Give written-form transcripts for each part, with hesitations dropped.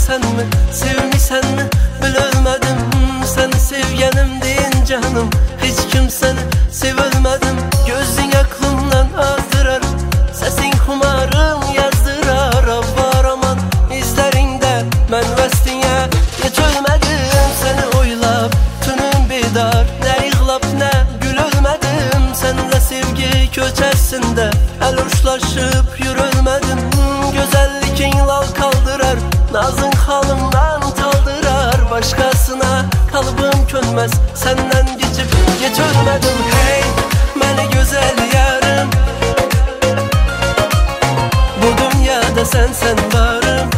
mi, sevmişsen mi bilmedim. Seni sevgenim deyin canım, hiç kimseni sevilmedim. Gözün aklımdan azdırar, sesin kumarım yazdırar. Var aman izlerinde ben vestiye geçölmedim. Seni oylap tünüm bedar, ne yığlap ne gülölmedim. Seninle sevgi köçersinde el uçlaşıp yürülmedim. Güzellikin lal kaldırar, nazın halımdan taldırar. Başkasına kalbim könmez, senden geçip geçölmedim. Hey beni güzel yarım, bu dünyada sen varım.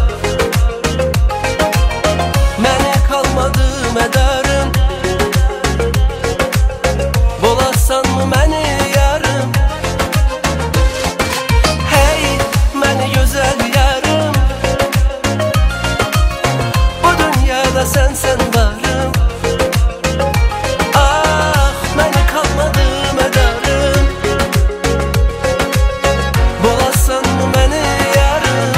Mene kalmadı medarım, bulasan mı beni yarım. Hey beni güzel yarım, bu dünyada sen varım. Ah beni kalmadı medarım, bulasan mı beni yarım.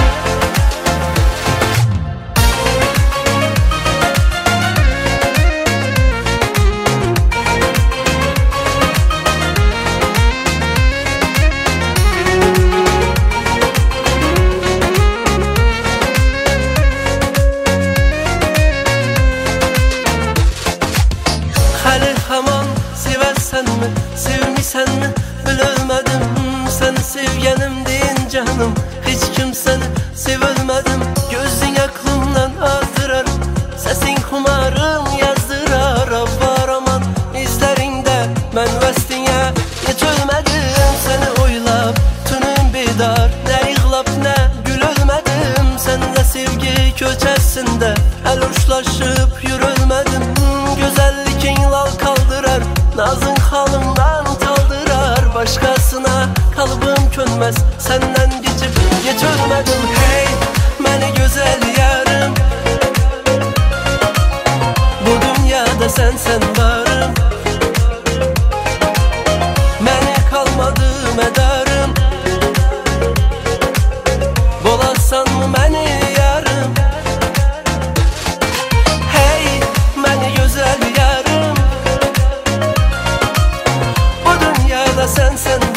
Hali hamon seversen mi, sevmişsen mi bilmedim. Seni sevgenim deyin canım, hiç kimseni sevilmedim. Gözün aklımdan azdırar, sesin kumarım yazdırar. Var aman izlerinde ben vestiye geçölmedim. Seni oylap tünüm bedar, ne yığlap ne gülölmedim. Seninle sevgi köçersinde el uçlaşıp yürülmedim. Güzellikin lal kaldırar, nazın halımdan taldırar. Başkasına kalbim könmez, senden geçip geçölmedim. Hey beni güzel yarım, bu dünyada sen varım. Mene kalmadı medarım, bulasan mı beni yarım. Hey beni güzel yarım, bu dünyada sen